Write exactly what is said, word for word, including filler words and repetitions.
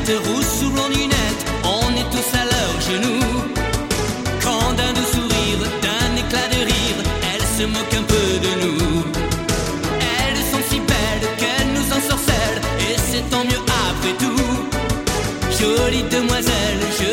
tête rousse ou blonde lunette, on est tous à leurs genoux. Quand d'un doux sourire, d'un éclat de rire, elles se moquent un peu de nous. Elles sont si belles qu'elles nous ensorcellent, et c'est tant mieux après tout. Jolie demoiselle, je